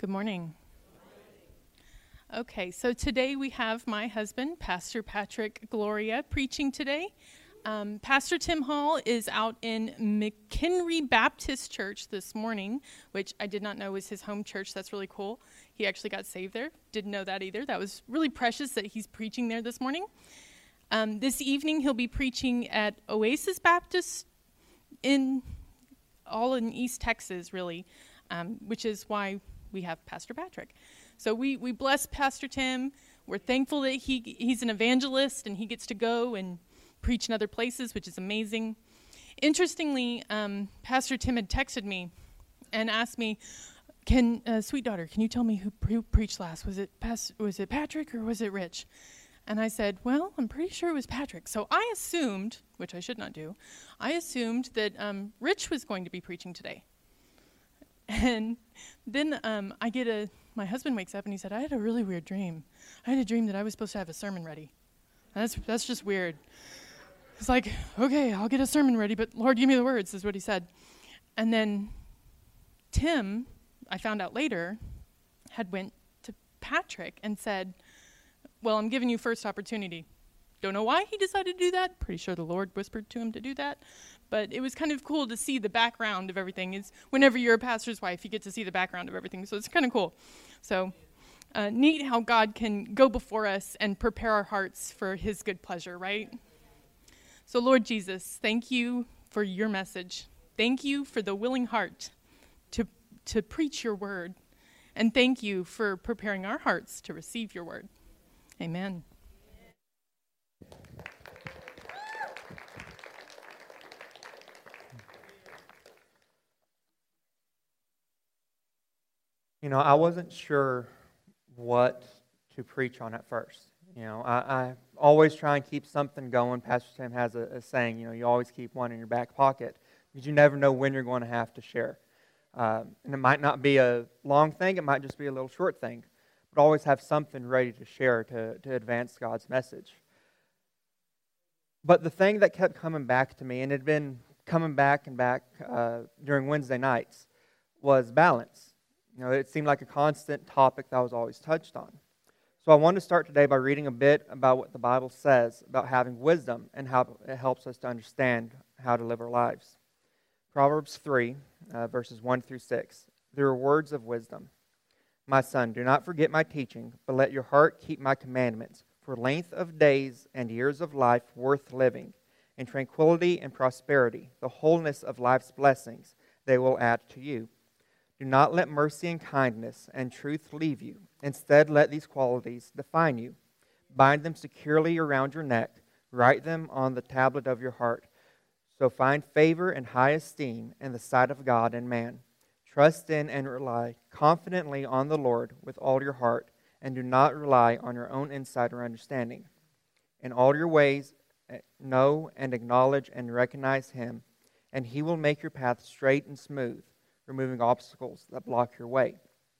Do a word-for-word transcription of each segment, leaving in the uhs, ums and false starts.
Good morning. Okay, so today we have my husband, Pastor Patrick Gloria, preaching today. Um, Pastor Tim Hall is out in McHenry Baptist Church this morning, which I did not know was his home church. That's really cool. He actually got saved there. Didn't know that either. That was really precious that he's preaching there this morning. Um, this evening he'll be preaching at Oasis Baptist in all in East Texas, really, um, which is why we have Pastor Patrick. So we, we bless Pastor Tim. We're thankful that he he's an evangelist and he gets to go and preach in other places, which is amazing. Interestingly, um, Pastor Tim had texted me and asked me, "Can uh, sweet daughter, can you tell me who, pre- who preached last? Was it Pas- was it Patrick or was it Rich?" And I said, "Well, I'm pretty sure it was Patrick." So I assumed, which I should not do, I assumed that um, Rich was going to be preaching today. And then um, I get a, my husband wakes up and he said, "I had a really weird dream. I had a dream that I was supposed to have a sermon ready." And that's that's just weird. It's like, okay, I'll get a sermon ready, but Lord, give me the words, is what he said. And then Tim, I found out later, had went to Patrick and said, "Well, I'm giving you first opportunity." Don't know why he decided to do that. Pretty sure the Lord whispered to him to do that. But it was kind of cool to see the background of everything. Is whenever you're a pastor's wife, you get to see the background of everything. So it's kind of cool. So uh, neat how God can go before us and prepare our hearts for his good pleasure, right? So Lord Jesus, thank you for your message. Thank you for the willing heart to to preach your word. And thank you for preparing our hearts to receive your word. Amen. You know, I wasn't sure what to preach on at first. You know, I, I always try and keep something going. Pastor Tim has a, a saying, you know, you always keep one in your back pocket because you never know when you're going to have to share. Um, and it might not be a long thing, it might just be a little short thing, but always have something ready to share to, to advance God's message. But the thing that kept coming back to me, and it had been coming back and back uh, during Wednesday nights, was balance. You know, it seemed like a constant topic that was always touched on. So I want to start today by reading a bit about what the Bible says about having wisdom and how it helps us to understand how to live our lives. Proverbs three, uh, verses one through six. There are words of wisdom. "My son, do not forget my teaching, but let your heart keep my commandments. For length of days and years of life worth living, and tranquility and prosperity, the wholeness of life's blessings, they will add to you. Do not let mercy and kindness and truth leave you. Instead, let these qualities define you. Bind them securely around your neck. Write them on the tablet of your heart. So find favor and high esteem in the sight of God and man. Trust in and rely confidently on the Lord with all your heart, and do not rely on your own insight or understanding. In all your ways, know and acknowledge and recognize Him, and He will make your path straight and smooth, removing obstacles that block your way."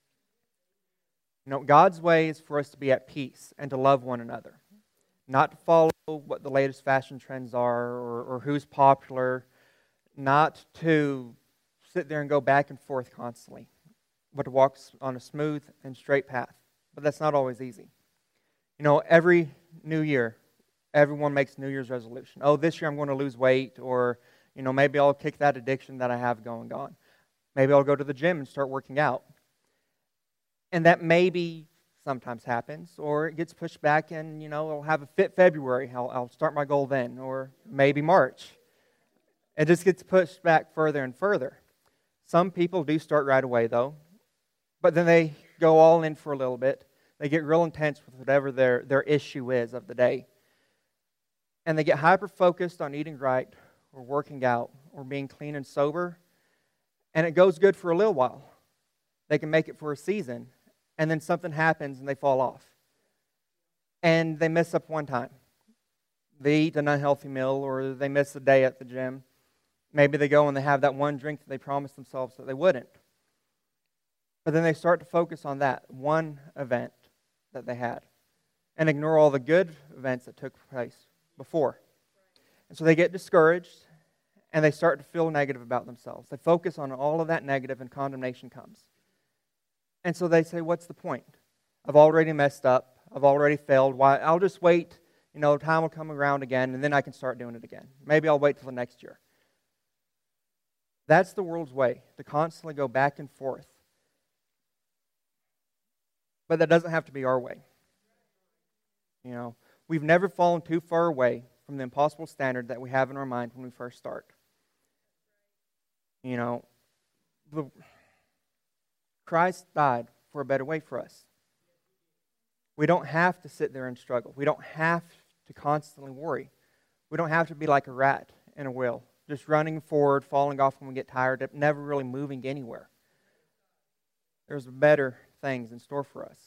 You know, God's way is for us to be at peace and to love one another, not to follow what the latest fashion trends are or, or who's popular, not to sit there and go back and forth constantly, but to walk on a smooth and straight path. But that's not always easy. You know, every new year, everyone makes New Year's resolution. Oh, this year I'm going to lose weight, or, you know, maybe I'll kick that addiction that I have going on. Maybe I'll go to the gym and start working out. And that maybe sometimes happens, or it gets pushed back and, you know, I'll have a fit February. I'll, I'll start my goal then, or maybe March. It just gets pushed back further and further. Some people do start right away, though, but then they go all in for a little bit. They get real intense with whatever their, their issue is of the day. And they get hyper-focused on eating right, or working out, or being clean and sober. And it goes good for a little while. They can make it for a season, and then something happens and they fall off. And they mess up one time. They eat an unhealthy meal, or they miss a day at the gym. Maybe they go and they have that one drink that they promised themselves that they wouldn't. But then they start to focus on that one event that they had and ignore all the good events that took place before. And so they get discouraged, and they start to feel negative about themselves. They focus on all of that negative, and condemnation comes. And so they say, what's the point? I've already messed up. I've already failed. Why? I'll just wait. You know, time will come around again, and then I can start doing it again. Maybe I'll wait till the next year. That's the world's way, to constantly go back and forth. But that doesn't have to be our way. You know, we've never fallen too far away from the impossible standard that we have in our mind when we first start. You know, the, Christ died for a better way for us. We don't have to sit there and struggle. We don't have to constantly worry. We don't have to be like a rat in a wheel, just running forward, falling off when we get tired, never really moving anywhere. There's better things in store for us.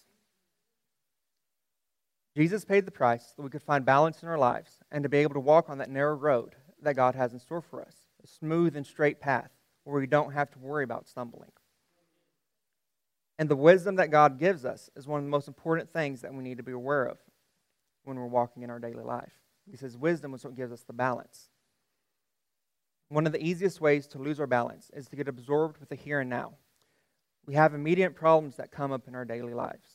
Jesus paid the price so that we could find balance in our lives and to be able to walk on that narrow road that God has in store for us, a smooth and straight path where we don't have to worry about stumbling. And the wisdom that God gives us is one of the most important things that we need to be aware of when we're walking in our daily life. He says wisdom is what gives us the balance. One of the easiest ways to lose our balance is to get absorbed with the here and now. We have immediate problems that come up in our daily lives.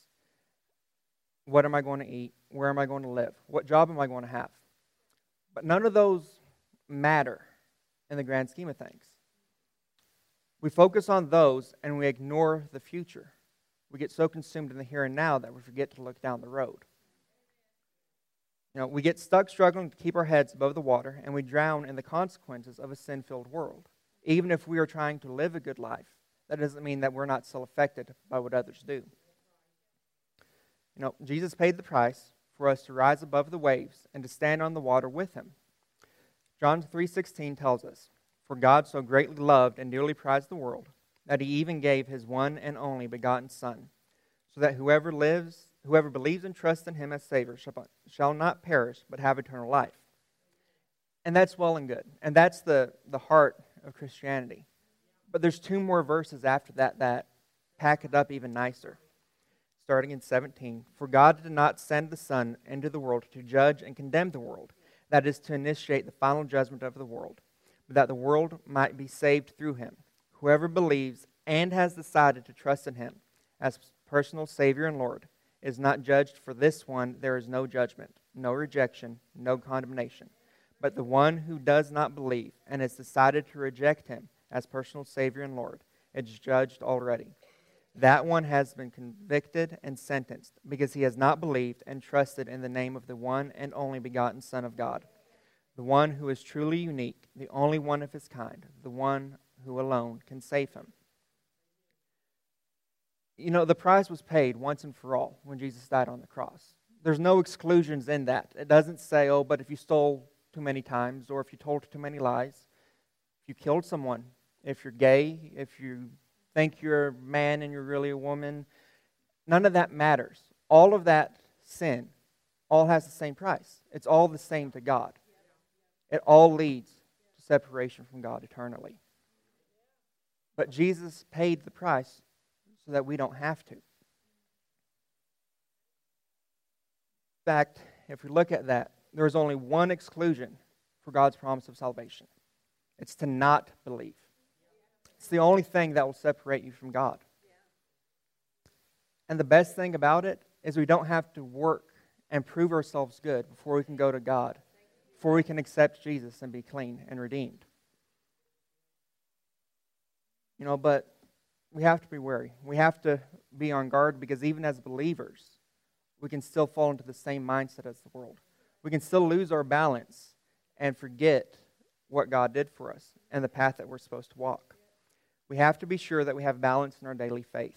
What am I going to eat? Where am I going to live? What job am I going to have? But none of those matter in the grand scheme of things. We focus on those and we ignore the future. We get so consumed in the here and now that we forget to look down the road. You know, we get stuck struggling to keep our heads above the water, and we drown in the consequences of a sin-filled world. Even if we are trying to live a good life, that doesn't mean that we're not still affected by what others do. You know, Jesus paid the price for us to rise above the waves and to stand on the water with Him. John three sixteen tells us, "For God so greatly loved and dearly prized the world, that He even gave His one and only begotten Son, so that whoever lives, whoever believes and trusts in Him as Savior shall, shall not perish, but have eternal life." And that's well and good. And that's the, the heart of Christianity. But there's two more verses after that that pack it up even nicer. Starting in seventeen, "For God did not send the Son into the world to judge and condemn the world, that is, to initiate the final judgment of the world, but that the world might be saved through Him. Whoever believes and has decided to trust in Him as personal Savior and Lord is not judged. For this one there is no judgment, no rejection, no condemnation. But the one who does not believe and has decided to reject Him as personal Savior and Lord is judged already. That one has been convicted and sentenced because he has not believed and trusted in the name of the one and only begotten Son of God, the one who is truly unique, the only one of His kind, the one who alone can save him." You know, the price was paid once and for all when Jesus died on the cross. There's no exclusions in that. It doesn't say, oh, but if you stole too many times, or if you told too many lies, if you killed someone, if you're gay, if you think you're a man and you're really a woman, none of that matters. All of that sin, all has the same price. It's all the same to God. It all leads to separation from God eternally. But Jesus paid the price so that we don't have to. In fact, if we look at that, there is only one exclusion for God's promise of salvation. It's to not believe. It's the only thing that will separate you from God. And the best thing about it is we don't have to work and prove ourselves good before we can go to God, before we can accept Jesus and be clean and redeemed. You know, but we have to be wary. We have to be on guard, because even as believers, we can still fall into the same mindset as the world. We can still lose our balance and forget what God did for us and the path that we're supposed to walk. We have to be sure that we have balance in our daily faith.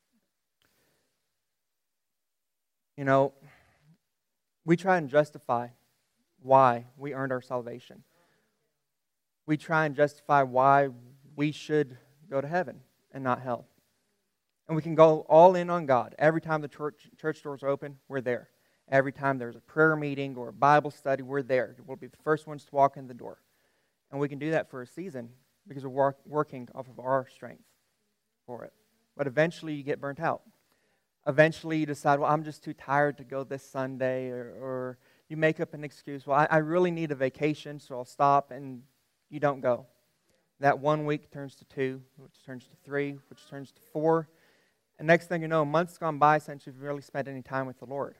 You know, we try and justify why we earned our salvation. We try and justify why we should go to heaven and not hell. And we can go all in on God. Every time the church, church doors are open, we're there. Every time there's a prayer meeting or a Bible study, we're there. We'll be the first ones to walk in the door. And we can do that for a season because we're work, working off of our strength for it. But eventually you get burnt out. Eventually you decide, well, I'm just too tired to go this Sunday, or, or you make up an excuse. Well, I, I really need a vacation, so I'll stop, and you don't go. That one week turns to two, which turns to three, which turns to four, And next thing you know, months gone by since you've really spent any time with the Lord.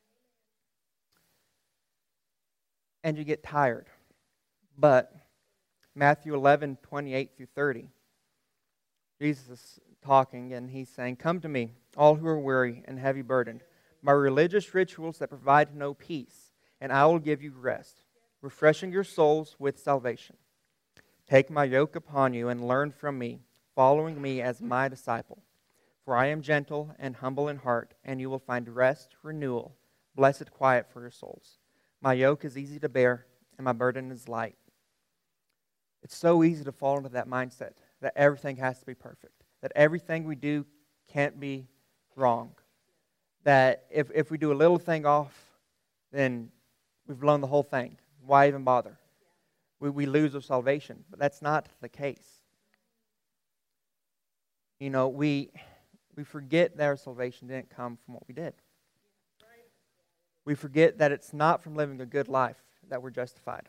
And you get tired. But Matthew eleven, twenty-eight through thirty, Jesus is talking and he's saying, "Come to me, all who are weary and heavy burdened, by religious rituals that provide no peace, and I will give you rest, refreshing your souls with salvation. Take my yoke upon you and learn from me, following me as my disciple. For I am gentle and humble in heart, and you will find rest, renewal, blessed quiet for your souls. My yoke is easy to bear, and my burden is light." It's so easy to fall into that mindset that everything has to be perfect, that everything we do can't be wrong, that if, if we do a little thing off, then we've blown the whole thing. Why even bother? We, we lose our salvation, but that's not the case. You know, we we forget that our salvation didn't come from what we did. We forget that it's not from living a good life that we're justified.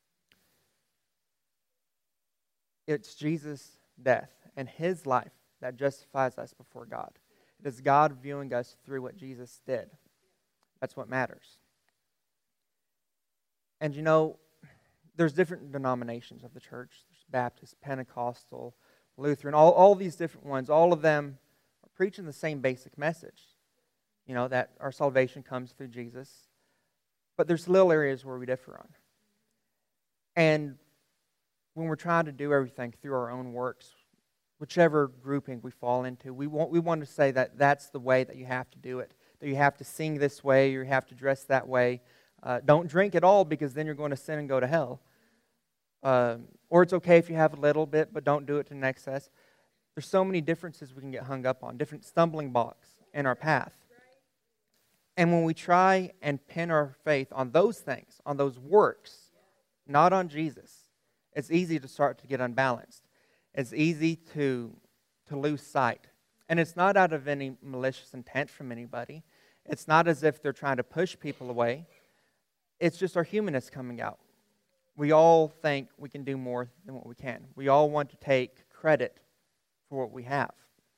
It's Jesus' death and His life that justifies us before God. It is God viewing us through what Jesus did. That's what matters. And you know, there's different denominations of the church. There's Baptist, Pentecostal, Lutheran, all, all these different ones. All of them are preaching the same basic message. You know, that our salvation comes through Jesus. But there's little areas where we differ on. And when we're trying to do everything through our own works, whichever grouping we fall into, we want, we want to say that that's the way that you have to do it. That you have to sing this way, you have to dress that way. Uh, don't drink at all because then you're going to sin and go to hell. Uh, or it's okay if you have a little bit, but don't do it to an excess. There's so many differences we can get hung up on, different stumbling blocks in our path. And when we try and pin our faith on those things, on those works, not on Jesus, it's easy to start to get unbalanced. It's easy to, to lose sight. And it's not out of any malicious intent from anybody. It's not as if they're trying to push people away. It's just our humanness coming out. We all think we can do more than what we can. We all want to take credit for what we have.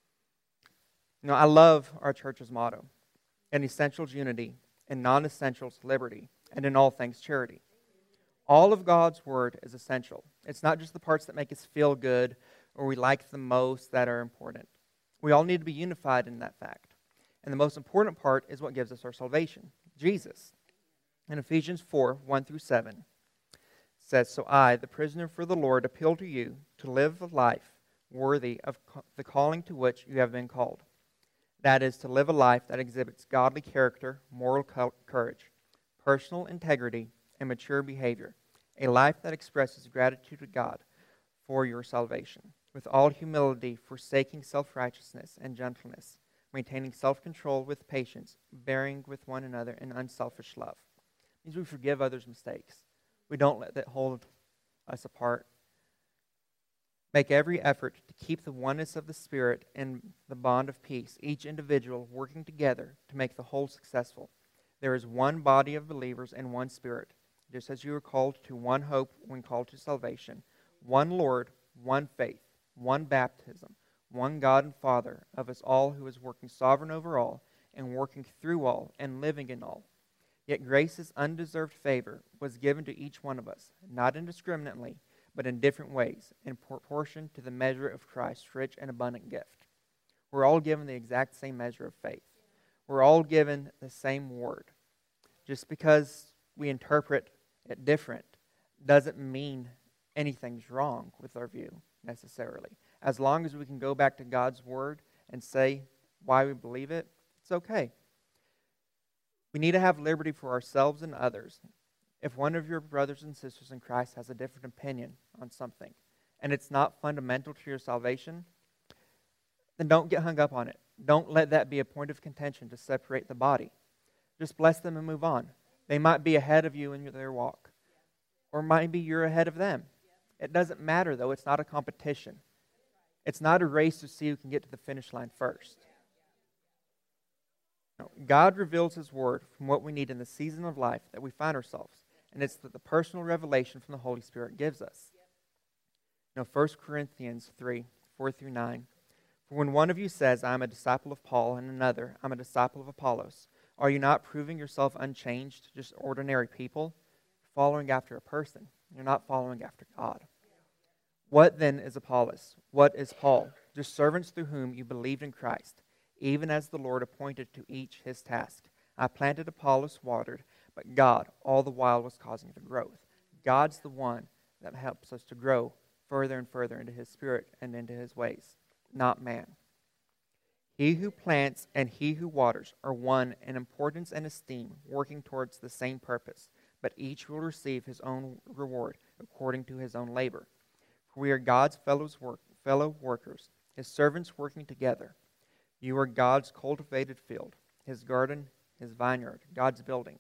You know, I love our church's motto: in essentials, unity; in non-essentials, liberty; and in all things, charity. All of God's Word is essential. It's not just the parts that make us feel good or we like the most that are important. We all need to be unified in that fact. And the most important part is what gives us our salvation: Jesus. In Ephesians four, one through seven, it says, "So I, the prisoner for the Lord, appeal to you to live a life worthy of the calling to which you have been called. That is, to live a life that exhibits godly character, moral courage, personal integrity, and mature behavior. A life that expresses gratitude to God for your salvation, with all humility, forsaking self-righteousness and gentleness, maintaining self-control with patience, bearing with one another in unselfish love." It means we forgive others' mistakes. We don't let that hold us apart. Make every effort to keep the oneness of the Spirit in the bond of peace, each individual working together to make the whole successful. There is one body of believers and one Spirit, just as you were called to one hope when called to salvation, one Lord, one faith, one baptism, one God and Father of us all, who is working sovereign over all and working through all and living in all. Yet grace's undeserved favor was given to each one of us, not indiscriminately, but in different ways, in proportion to the measure of Christ's rich and abundant gift. We're all given the exact same measure of faith. We're all given the same word. Just because we interpret it different doesn't mean anything's wrong with our view, necessarily. As long as we can go back to God's word and say why we believe it, it's okay. We need to have liberty for ourselves and others. If one of your brothers and sisters in Christ has a different opinion on something, and it's not fundamental to your salvation, then don't get hung up on it. Don't let that be a point of contention to separate the body. Just bless them and move on. They might be ahead of you in their walk, or maybe you're ahead of them. It doesn't matter, though. It's not a competition. It's not a race to see who can get to the finish line first. No, God reveals His Word from what we need in the season of life that we find ourselves. And it's that the personal revelation from the Holy Spirit gives us. You know, First Corinthians three, four through nine. For when one of you says, I am a disciple of Paul, and another, I am a disciple of Apollos, are you not proving yourself unchanged, just ordinary people? Following after a person. You're not following after God. What then is Apollos? What is Paul? Just servants through whom you believed in Christ, even as the Lord appointed to each his task. I planted, Apollos watered, but God all the while was causing the growth. God's the one that helps us to grow further and further into His Spirit and into His ways, not man. He who plants and he who waters are one in importance and esteem, working towards the same purpose, but each will receive his own reward according to his own labor. For we are God's fellows work, fellow workers, His servants working together. You are God's cultivated field, His garden, His vineyard, God's building.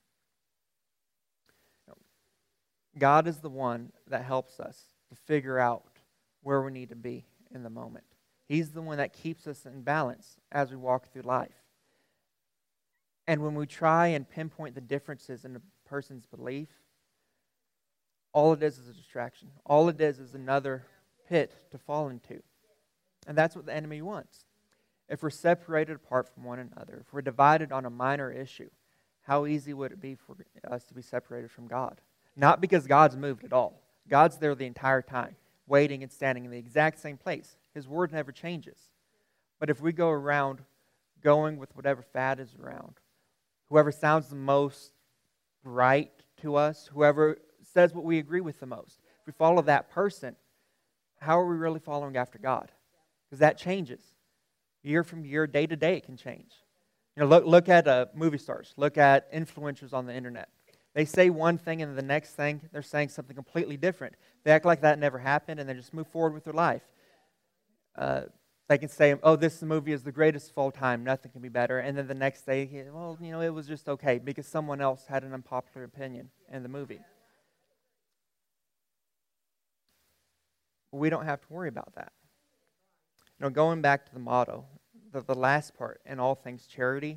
God is the one that helps us to figure out where we need to be in the moment. He's the one that keeps us in balance as we walk through life. And when we try and pinpoint the differences in a person's belief, all it is is a distraction. All it is is another pit to fall into. And that's what the enemy wants. If we're separated apart from one another, if we're divided on a minor issue, how easy would it be for us to be separated from God? Not because God's moved at all. God's there the entire time, waiting and standing in the exact same place. His word never changes. But if we go around going with whatever fad is around, whoever sounds the most right to us, whoever says what we agree with the most, if we follow that person, how are we really following after God? Because that changes. Year from year, day to day, it can change. You know, look, look at uh, movie stars. Look at influencers on the internet. They say one thing and the next thing, they're saying something completely different. They act like that never happened and they just move forward with their life. Uh, they can say, oh, this movie is the greatest of all time. Nothing can be better. And then the next day, well, you know, it was just okay because someone else had an unpopular opinion in the movie. But we don't have to worry about that. You know, going back to the motto, the, the last part, in all things charity,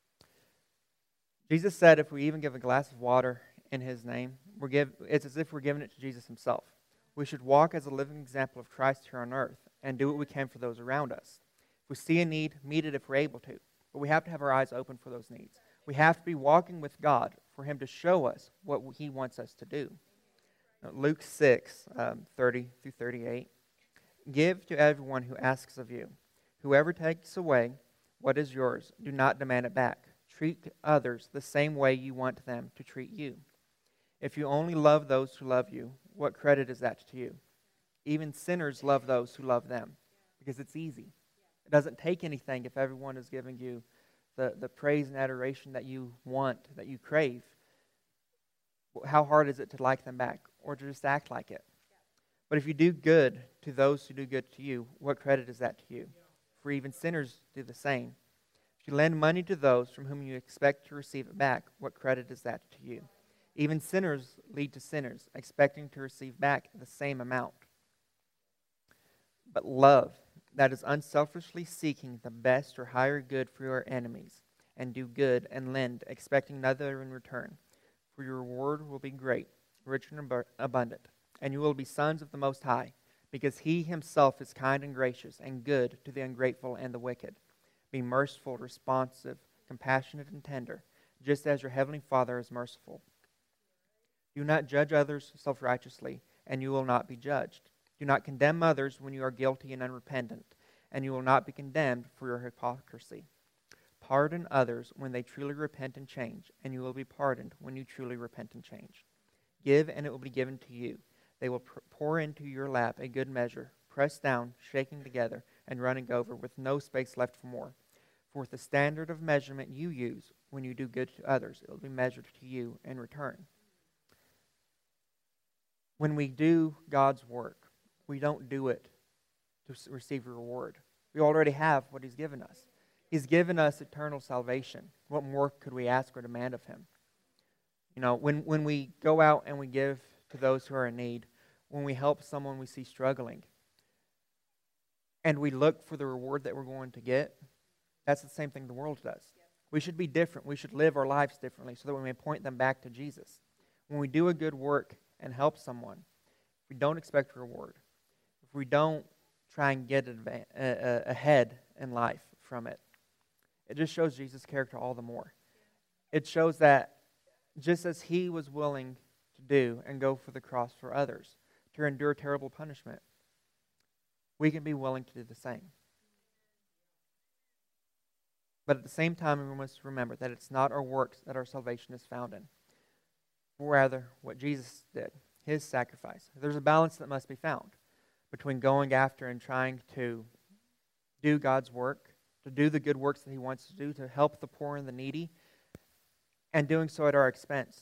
Jesus said if we even give a glass of water in His name, we're give, it's as if we're giving it to Jesus Himself. We should walk as a living example of Christ here on earth and do what we can for those around us. If we see a need, meet it if we're able to. But we have to have our eyes open for those needs. We have to be walking with God for Him to show us what He wants us to do. Now, Luke six, um, thirty through thirty-eight. Give to everyone who asks of you. Whoever takes away what is yours, do not demand it back. Treat others the same way you want them to treat you. If you only love those who love you, what credit is that to you? Even sinners love those who love them because it's easy. It doesn't take anything if everyone is giving you the, the praise and adoration that you want, that you crave. How hard is it to like them back or to just act like it? But if you do good to those who do good to you, what credit is that to you? For even sinners do the same. If you lend money to those from whom you expect to receive it back, what credit is that to you? Even sinners lead to sinners, expecting to receive back the same amount. But love, that is unselfishly seeking the best or higher good for your enemies, and do good and lend, expecting nothing in return. For your reward will be great, rich and ab- abundant, and you will be sons of the Most High, because He Himself is kind and gracious and good to the ungrateful and the wicked. Be merciful, responsive, compassionate, and tender, just as your heavenly Father is merciful. Do not judge others self-righteously, and you will not be judged. Do not condemn others when you are guilty and unrepentant, and you will not be condemned for your hypocrisy. Pardon others when they truly repent and change, and you will be pardoned when you truly repent and change. Give, and it will be given to you. They will pour into your lap a good measure, pressed down, shaking together, and running over, with no space left for more. For with the standard of measurement you use when you do good to others, it will be measured to you in return. When we do God's work, we don't do it to receive a reward. We already have what He's given us. He's given us eternal salvation. What more could we ask or demand of Him? You know, when, when we go out and we give to those who are in need, when we help someone we see struggling, and we look for the reward that we're going to get, that's the same thing the world does. We should be different. We should live our lives differently so that we may point them back to Jesus. When we do a good work and help someone, we don't expect a reward. If we don't try and get adva- uh, ahead in life from it. It just shows Jesus' character all the more. It shows that just as he was willing to do and go for the cross for others, to endure terrible punishment, we can be willing to do the same. But at the same time, we must remember that it's not our works that our salvation is found in, rather what Jesus did, his sacrifice. There's a balance that must be found between going after and trying to do God's work, to do the good works that he wants to do, to help the poor and the needy, and doing so at our expense.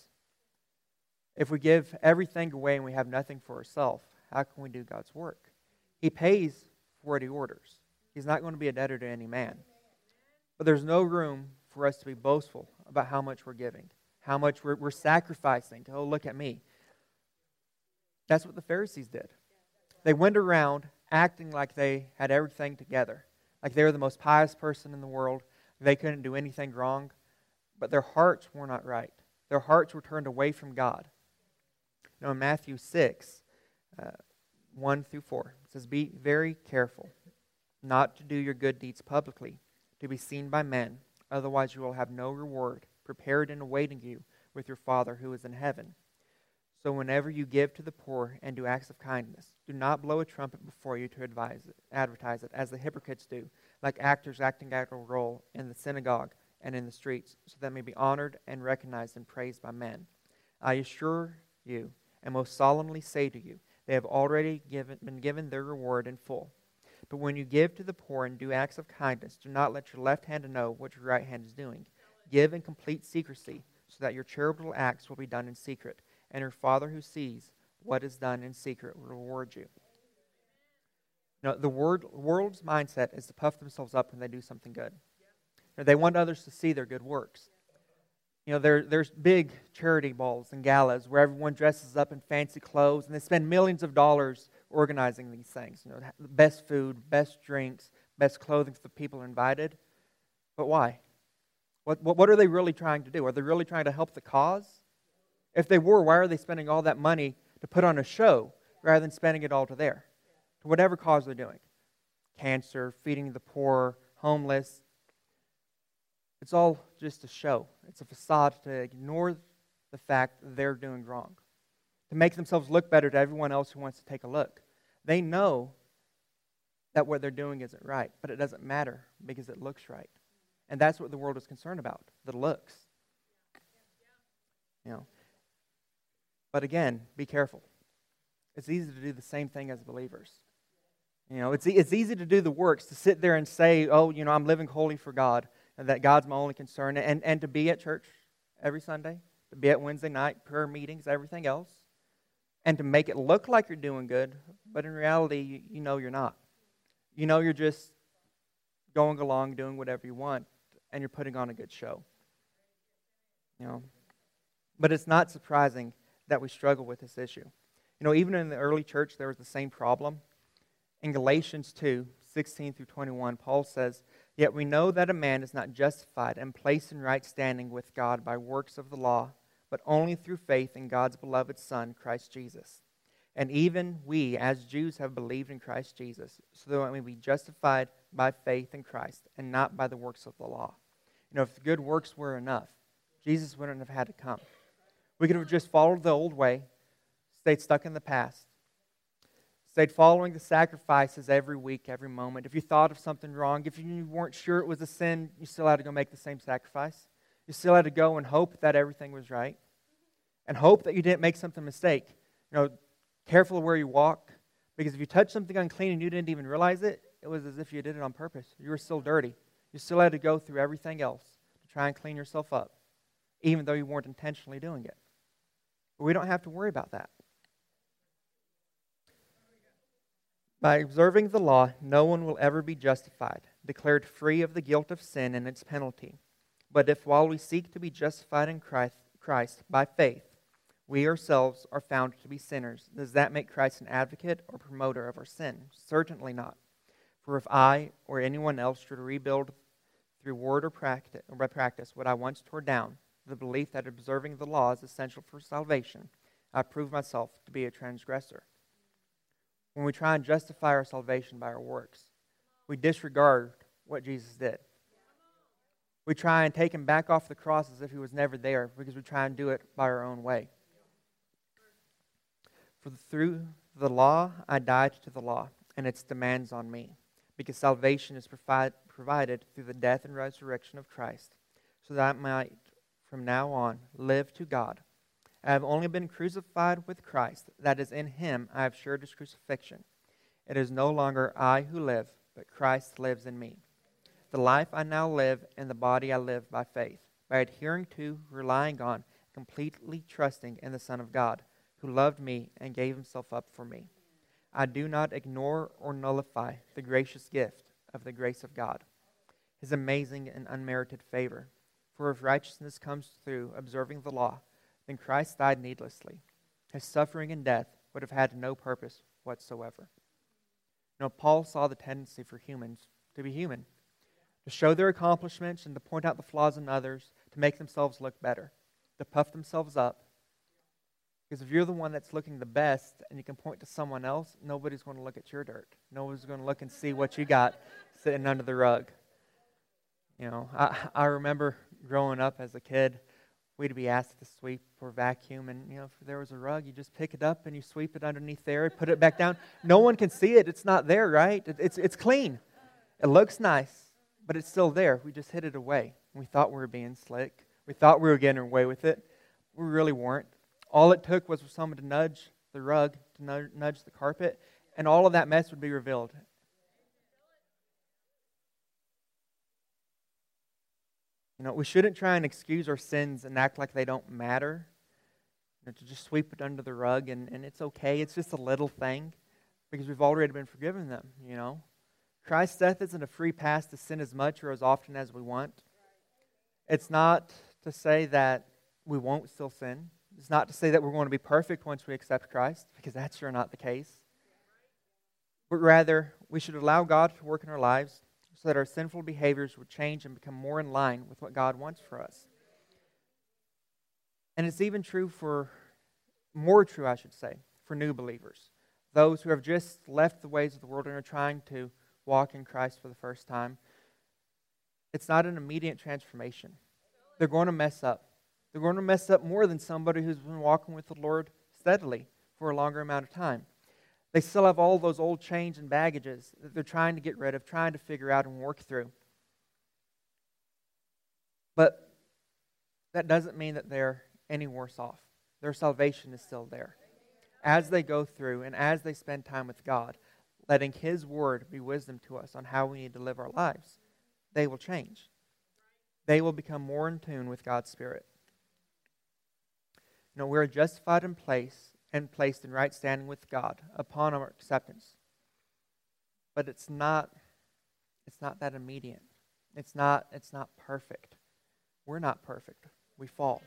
If we give everything away and we have nothing for ourselves, how can we do God's work? He pays for what he orders. He's not going to be a debtor to any man. But there's no room for us to be boastful about how much we're giving, how much we're, we're sacrificing. Oh, look at me. That's what the Pharisees did. They went around acting like they had everything together, like they were the most pious person in the world. They couldn't do anything wrong, but their hearts were not right. Their hearts were turned away from God. You know, in Matthew six, uh, one through four, it says, "Be very careful not to do your good deeds publicly, to be seen by men. Otherwise you will have no reward prepared and awaiting you with your Father who is in heaven. So whenever you give to the poor and do acts of kindness, do not blow a trumpet before you to advise it, advertise it, as the hypocrites do, like actors acting out a role in the synagogue and in the streets, so that it may be honored and recognized and praised by men. I assure you, and most solemnly say to you, they have already given, been given their reward in full. But when you give to the poor and do acts of kindness, do not let your left hand know what your right hand is doing. Give in complete secrecy, so that your charitable acts will be done in secret, and your Father who sees what is done in secret will reward you." Now, the word, world's mindset is to puff themselves up when they do something good. You know, they want others to see their good works. You know, there, there's big charity balls and galas where everyone dresses up in fancy clothes, and they spend millions of dollars organizing these things. You know, the best food, best drinks, best clothing for the people invited. But why? What, what, what are they really trying to do? Are they really trying to help the cause? If they were, why are they spending all that money to put on a show rather than spending it all to there? To whatever cause they're doing. Cancer, feeding the poor, homeless. It's all just a show. It's a facade to ignore the fact that they're doing wrong. To make themselves look better to everyone else who wants to take a look. They know that what they're doing isn't right, but it doesn't matter because it looks right. And that's what the world is concerned about, the looks. You know. But again, be careful. It's easy to do the same thing as believers. You know, it's it's easy to do the works, to sit there and say, oh, you know, I'm living holy for God, and that God's my only concern, and, and to be at church every Sunday, to be at Wednesday night, prayer meetings, everything else, and to make it look like you're doing good, but in reality, you, you know you're not. You know you're just going along, doing whatever you want, and you're putting on a good show. You know, but it's not surprising that we struggle with this issue. You know, even in the early church, there was the same problem. In Galatians two, sixteen through twenty-one, Paul says, "Yet we know that a man is not justified and placed in right standing with God by works of the law, but only through faith in God's beloved Son, Christ Jesus. And even we, as Jews, have believed in Christ Jesus, so that we may be justified by faith in Christ, and not by the works of the law." You know, if the good works were enough, Jesus wouldn't have had to come. We could have just followed the old way, stayed stuck in the past, stayed following the sacrifices every week, every moment. If you thought of something wrong, if you weren't sure it was a sin, you still had to go make the same sacrifice. You still had to go and hope that everything was right, and hope that you didn't make something mistake. You know, careful where you walk, because if you touched something unclean and you didn't even realize it, it was as if you did it on purpose. You were still dirty. You still had to go through everything else to try and clean yourself up, even though you weren't intentionally doing it. But we don't have to worry about that. By observing the law, no one will ever be justified, declared free of the guilt of sin and its penalty. But if while we seek to be justified in Christ, Christ by faith, we ourselves are found to be sinners, does that make Christ an advocate or promoter of our sin? Certainly not. For if I or anyone else should rebuild through word or practice, or by practice what I once tore down, the belief that observing the law is essential for salvation, I prove myself to be a transgressor. when we try and justify our salvation by our works, we disregard what Jesus did. We try and take him back off the cross as if he was never there because we try and do it by our own way. For through the law, I died to the law and its demands on me, because salvation is provide, provided through the death and resurrection of Christ, so that I might from now on live to God. I have only been crucified with Christ, that is, in him I have shared his crucifixion. It is no longer I who live, but Christ lives in me. The life I now live in the body I live by faith, by adhering to, relying on, completely trusting in the Son of God, who loved me and gave himself up for me. I do not ignore or nullify the gracious gift of the grace of God, his amazing and unmerited favor. For if righteousness comes through observing the law, then Christ died needlessly. His suffering and death would have had no purpose whatsoever. Now, Paul saw the tendency for humans to be human, to show their accomplishments and to point out the flaws in others, to make themselves look better, to puff themselves up. Because if you're the one that's looking the best and you can point to someone else, nobody's going to look at your dirt. Nobody's going to look and see what you got sitting under the rug. You know, I, I remember growing up as a kid, we'd be asked to sweep or vacuum, and you know, if there was a rug, you just pick it up and you sweep it underneath there, put it back down. No one can see it. It's not there, right? It, it's it's clean. It looks nice, but it's still there. We just hid it away. We thought we were being slick. We thought we were getting away with it. We really weren't. All it took was for someone to nudge the rug, to nudge, nudge the carpet, and all of that mess would be revealed. You know, we shouldn't try and excuse our sins and act like they don't matter. You know, to just sweep it under the rug and, and it's okay. It's just a little thing because we've already been forgiven them, you know. Christ's death isn't a free pass to sin as much or as often as we want. It's not to say that we won't still sin. It's not to say that we're going to be perfect once we accept Christ, because that's sure not the case. But rather, we should allow God to work in our lives so that our sinful behaviors would change and become more in line with what God wants for us. And it's even true for, more true I should say, for new believers. Those who have just left the ways of the world and are trying to walk in Christ for the first time. It's not an immediate transformation. They're going to mess up. They're going to mess up more than somebody who's been walking with the Lord steadily for a longer amount of time. They still have all those old chains and baggages that they're trying to get rid of, trying to figure out and work through. But that doesn't mean that they're any worse off. Their salvation is still there. As they go through and as they spend time with God, letting His Word be wisdom to us on how we need to live our lives, they will change. They will become more in tune with God's Spirit. You know, we're justified in place and placed in right standing with God upon our acceptance. But it's not, it's not that immediate. It's not, it's not perfect. We're not perfect. We fall.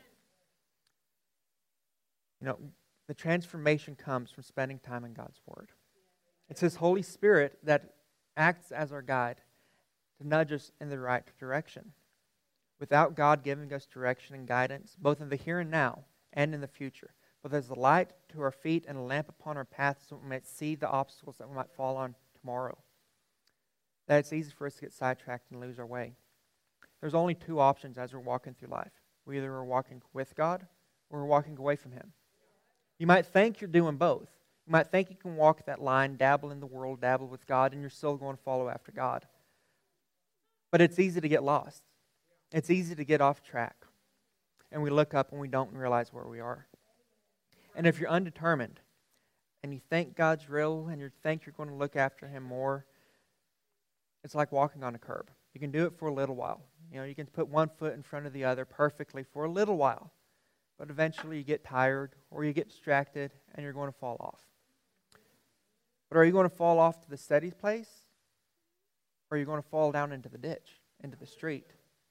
You know, the transformation comes from spending time in God's Word. It's His Holy Spirit that acts as our guide to nudge us in the right direction. Without God giving us direction and guidance, both in the here and now and in the future, but there's a light to our feet and a lamp upon our path so we might see the obstacles that we might fall on tomorrow. That it's easy for us to get sidetracked and lose our way. There's only two options as we're walking through life. We either are walking with God or we're walking away from Him. You might think you're doing both. You might think you can walk that line, dabble in the world, dabble with God, and you're still going to follow after God. But it's easy to get lost. It's easy to get off track. And we look up and we don't realize where we are. And if you're undetermined and you think God's real and you think you're going to look after Him more, it's like walking on a curb. You can do it for a little while. You know, you can put one foot in front of the other perfectly for a little while. But eventually you get tired or you get distracted and you're going to fall off. But are you going to fall off to the steady place? Or are you going to fall down into the ditch, into the street?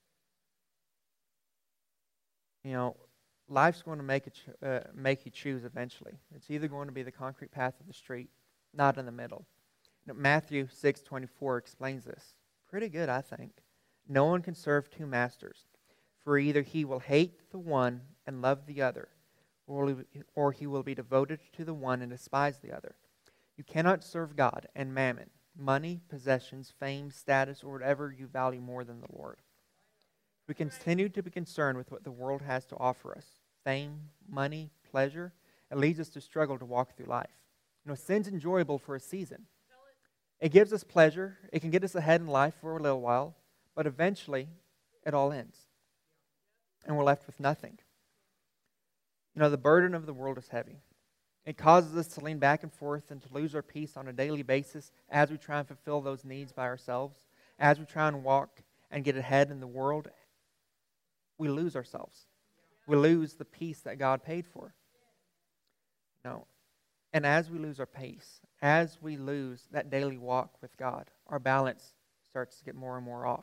You know, life's going to make it uh, make you choose eventually. It's either going to be the concrete path or the street, not in the middle. You know, Matthew six twenty-four explains this pretty good, I think. No one can serve two masters, for either he will hate the one and love the other, or, or he will be devoted to the one and despise the other. You cannot serve God and mammon, money, possessions, fame, status, or whatever you value more than the Lord. We continue to be concerned with what the world has to offer us. Fame, money, pleasure. It leads us to struggle to walk through life. You know, sin's enjoyable for a season. It gives us pleasure. It can get us ahead in life for a little while. But eventually, it all ends. And we're left with nothing. You know, the burden of the world is heavy. It causes us to lean back and forth and to lose our peace on a daily basis as we try and fulfill those needs by ourselves. As we try and walk and get ahead in the world, we lose ourselves. We lose the peace that God paid for. No. And as we lose our pace, as we lose that daily walk with God, our balance starts to get more and more off.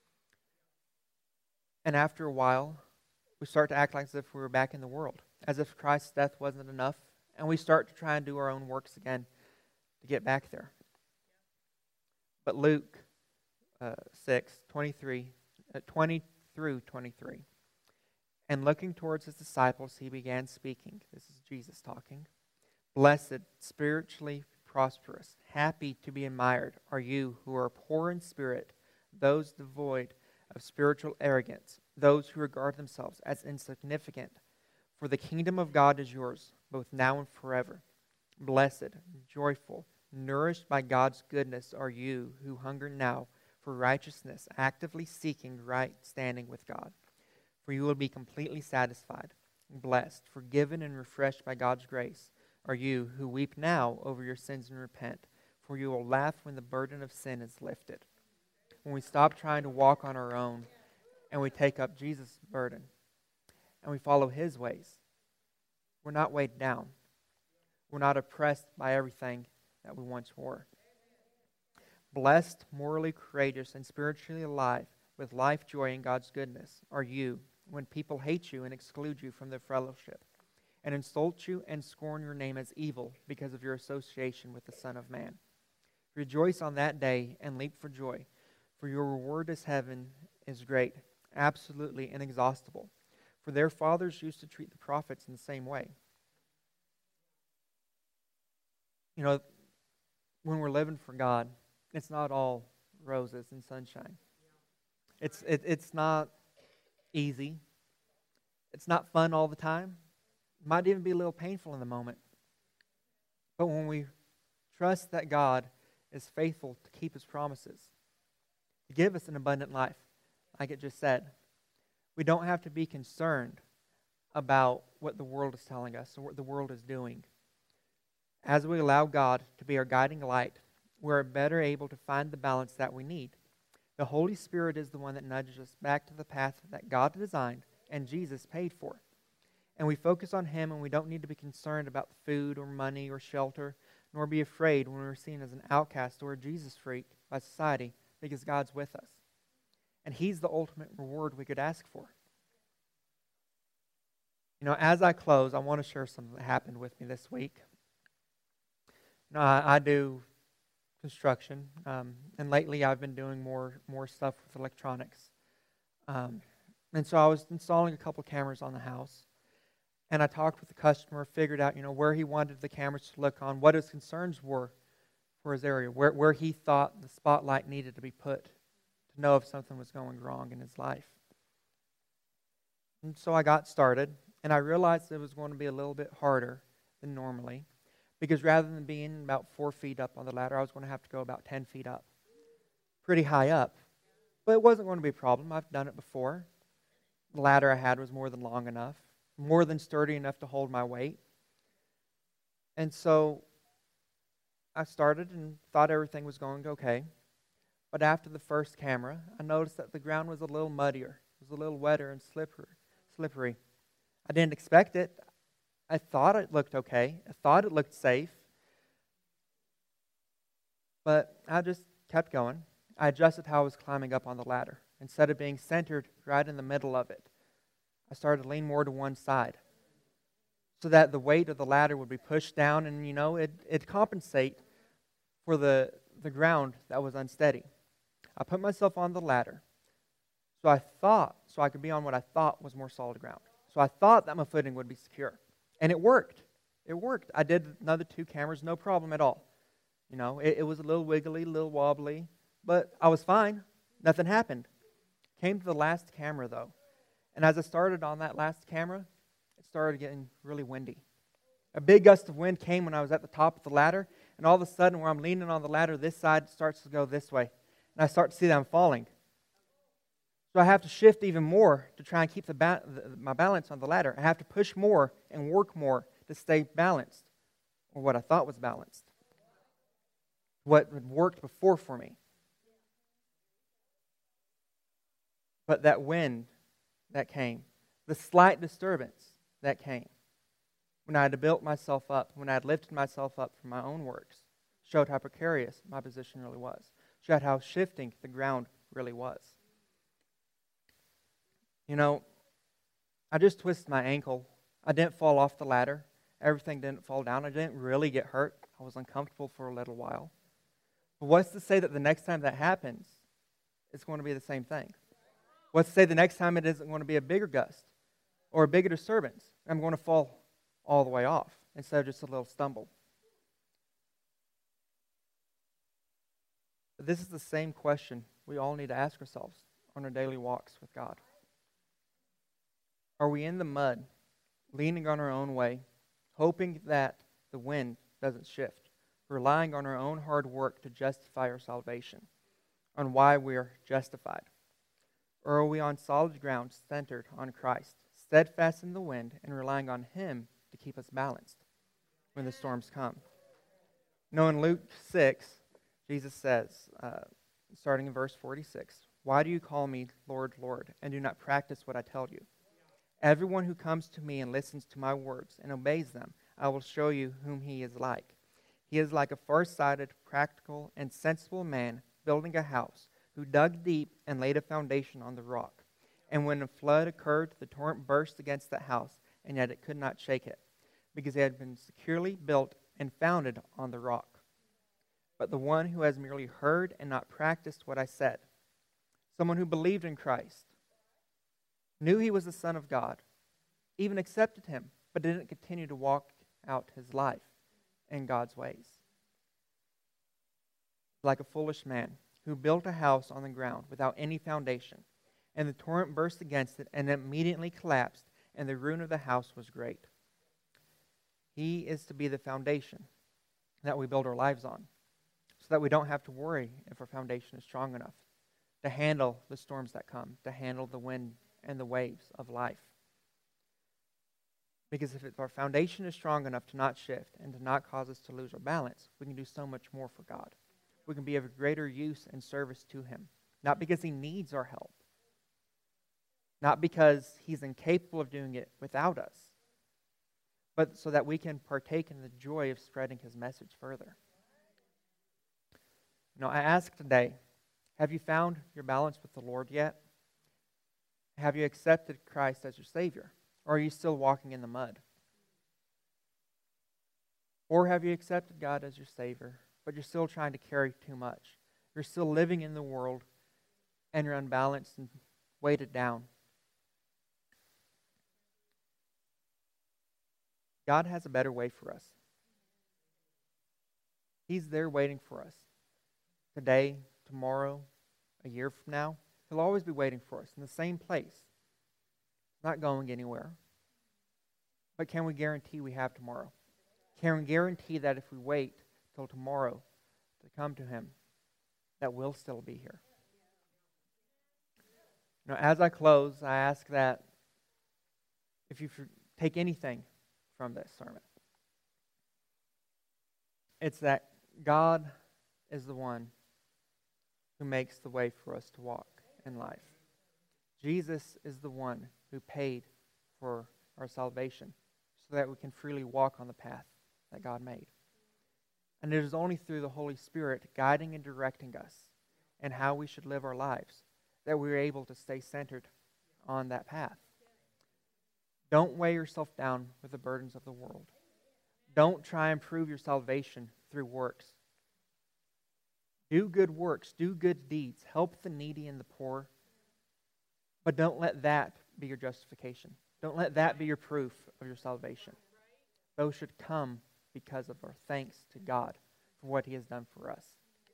And after a while, we start to act like as if we were back in the world, as if Christ's death wasn't enough, and we start to try and do our own works again to get back there. But Luke uh, six, twenty-three, uh, twenty through twenty-three. And looking towards his disciples, he began speaking. This is Jesus talking. Blessed, spiritually prosperous, happy to be admired are you who are poor in spirit, those devoid of spiritual arrogance, those who regard themselves as insignificant. For the kingdom of God is yours, both now and forever. Blessed, joyful, nourished by God's goodness are you who hunger now for righteousness, actively seeking right standing with God. For you will be completely satisfied. Blessed, forgiven, and refreshed by God's grace are you who weep now over your sins and repent. For you will laugh when the burden of sin is lifted. When we stop trying to walk on our own and we take up Jesus' burden and we follow his ways, we're not weighed down. We're not oppressed by everything that we once were. Blessed, morally courageous, and spiritually alive with life joy in God's goodness are you when people hate you and exclude you from their fellowship and insult you and scorn your name as evil because of your association with the Son of Man. Rejoice on that day and leap for joy, for your reward as heaven is great, absolutely inexhaustible. For their fathers used to treat the prophets in the same way. You know, when we're living for God, it's not all roses and sunshine. It's it, it's not easy. It's not fun all the time. It might even be a little painful in the moment. But when we trust that God is faithful to keep his promises, to give us an abundant life, like it just said, we don't have to be concerned about what the world is telling us or what the world is doing. As we allow God to be our guiding light, we're better able to find the balance that we need. The Holy Spirit is the one that nudges us back to the path that God designed and Jesus paid for. And we focus on him, and we don't need to be concerned about food or money or shelter, nor be afraid when we're seen as an outcast or a Jesus freak by society, because God's with us. And he's the ultimate reward we could ask for. You know, as I close, I want to share something that happened with me this week. You know, I, I do construction, um, and lately I've been doing more more stuff with electronics. Um, and so I was installing a couple cameras on the house, and I talked with the customer, figured out, you know, where he wanted the cameras to look on, what his concerns were for his area, where, where he thought the spotlight needed to be put to know if something was going wrong in his life. And so I got started, and I realized it was going to be a little bit harder than normally, because rather than being about four feet up on the ladder, I was going to have to go about ten feet up. Pretty high up. But it wasn't going to be a problem. I've done it before. The ladder I had was more than long enough, more than sturdy enough to hold my weight. And so I started and thought everything was going okay. But after the first camera, I noticed that the ground was a little muddier. It was a little wetter and slippery. slippery. I didn't expect it. I thought it looked okay. I thought it looked safe. But I just kept going. I adjusted how I was climbing up on the ladder. Instead of being centered right in the middle of it, I started to lean more to one side so that the weight of the ladder would be pushed down, and, you know, it, it'd compensate for the, the ground that was unsteady. I put myself on the ladder. So I thought, so I could be on what I thought was more solid ground. So I thought that my footing would be secure. And it worked. It worked. I did another two cameras, no problem at all. You know, it, it was a little wiggly, a little wobbly, but I was fine. Nothing happened. Came to the last camera, though. And as I started on that last camera, it started getting really windy. A big gust of wind came when I was at the top of the ladder, and all of a sudden, where I'm leaning on the ladder, this side starts to go this way. And I start to see that I'm falling. So I have to shift even more to try and keep the ba- the, my balance on the ladder. I have to push more and work more to stay balanced, or what I thought was balanced. What had worked before for me. But that wind that came, the slight disturbance that came, when I had built myself up, when I had lifted myself up from my own works, showed how precarious my position really was, showed how shifting the ground really was. You know, I just twisted my ankle. I didn't fall off the ladder. Everything didn't fall down. I didn't really get hurt. I was uncomfortable for a little while. But what's to say that the next time that happens, it's going to be the same thing? What's to say the next time it isn't going to be a bigger gust or a bigger disturbance? I'm going to fall all the way off instead of just a little stumble. But this is the same question we all need to ask ourselves on our daily walks with God. Are we in the mud, leaning on our own way, hoping that the wind doesn't shift, relying on our own hard work to justify our salvation, on why we are justified? Or are we on solid ground, centered on Christ, steadfast in the wind, and relying on Him to keep us balanced when the storms come? You know, in Luke six, Jesus says, uh, starting in verse forty-six, "Why do you call me Lord, Lord, and do not practice what I tell you? Everyone who comes to me and listens to my words and obeys them, I will show you whom he is like. He is like a far-sighted, practical, and sensible man building a house, who dug deep and laid a foundation on the rock. And when a flood occurred, the torrent burst against that house, and yet it could not shake it, because it had been securely built and founded on the rock. But the one who has merely heard and not practiced what I said, someone who believed in Christ, knew he was the Son of God, even accepted him, but didn't continue to walk out his life in God's ways. Like a foolish man who built a house on the ground without any foundation, and the torrent burst against it and immediately collapsed, and the ruin of the house was great. He is to be the foundation that we build our lives on, so that we don't have to worry if our foundation is strong enough to handle the storms that come, to handle the wind and the waves of life. Because if it, our foundation is strong enough to not shift and to not cause us to lose our balance, we can do so much more for God. We can be of greater use and service to Him. Not because He needs our help. Not because He's incapable of doing it without us. But so that we can partake in the joy of spreading His message further. You know, I ask today, have you found your balance with the Lord yet? Have you accepted Christ as your Savior? Or are you still walking in the mud? Or have you accepted God as your Savior, but you're still trying to carry too much? You're still living in the world, and you're unbalanced and weighted down. God has a better way for us. He's there waiting for us. Today, tomorrow, a year from now. He'll always be waiting for us in the same place. It's not going anywhere. But can we guarantee we have tomorrow? Can we guarantee that if we wait till tomorrow to come to Him, that we'll still be here? You know, as I close, I ask that if you take anything from this sermon, it's that God is the one who makes the way for us to walk in life. Jesus is the one who paid for our salvation so that we can freely walk on the path that God made. And it is only through the Holy Spirit guiding and directing us and how we should live our lives that we're able to stay centered on that path. Don't weigh yourself down with the burdens of the world. Don't try and prove your salvation through works. Do good works, do good deeds, help the needy and the poor, but don't let that be your justification. Don't let that be your proof of your salvation. Those should come because of our thanks to God for what He has done for us.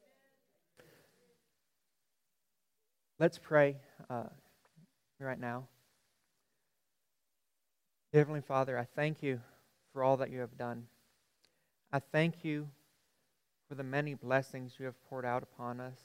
Let's pray uh, right now. Heavenly Father, I thank You for all that You have done. I thank You for the many blessings You have poured out upon us,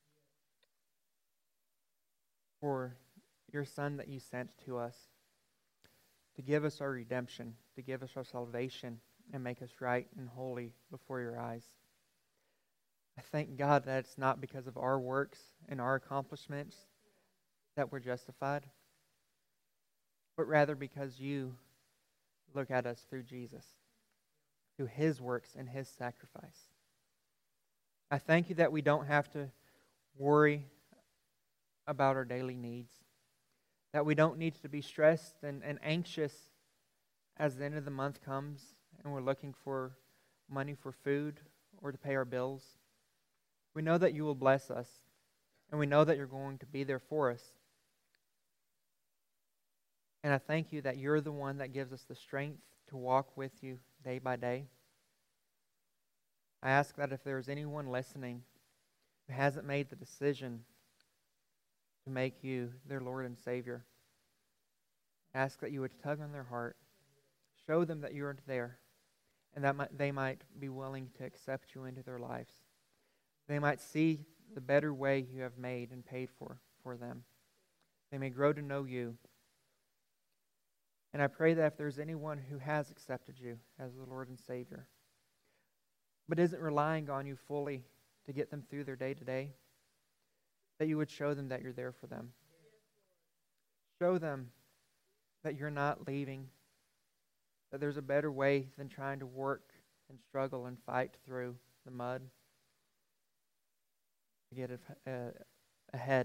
for Your Son that You sent to us to give us our redemption, to give us our salvation, and make us right and holy before Your eyes. I thank God that it's not because of our works and our accomplishments that we're justified, but rather because You look at us through Jesus, through His works and His sacrifice. I thank You that we don't have to worry about our daily needs, that we don't need to be stressed and, and anxious as the end of the month comes and we're looking for money for food or to pay our bills. We know that You will bless us, and we know that You're going to be there for us. And I thank You that You're the one that gives us the strength to walk with You day by day. I ask that if there's anyone listening who hasn't made the decision to make You their Lord and Savior, I ask that You would tug on their heart, show them that You're there, and that might, they might be willing to accept You into their lives. They might see the better way You have made and paid for for them. They may grow to know You. And I pray that if there's anyone who has accepted You as the Lord and Savior, but isn't relying on You fully to get them through their day-to-day, that You would show them that You're there for them. Show them that You're not leaving, that there's a better way than trying to work and struggle and fight through the mud to get uh, ahead.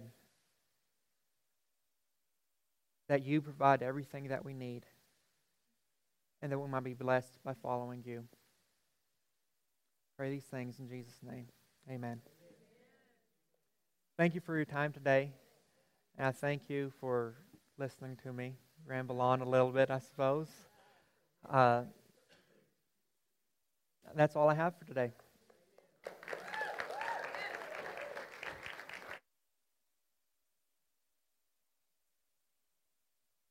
That You provide everything that we need, and that we might be blessed by following You. Pray these things in Jesus' name. Amen. Thank you for your time today, and I thank you for listening to me ramble on a little bit, I suppose. Uh, that's all I have for today.